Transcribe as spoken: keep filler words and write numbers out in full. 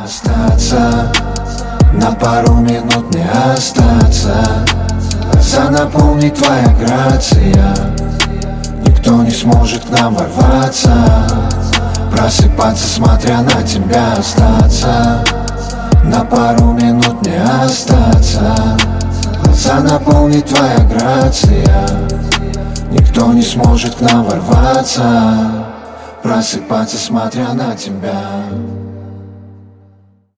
Остаться, на пару минут не остаться. Глаза наполнит твоя грация, никто не сможет к нам ворваться. Просыпаться, смотря на тебя. Остаться, на пару минут не остаться. Глаза наполнит твоя грация, никто не сможет к нам ворваться. Просыпаться, смотря на тебя.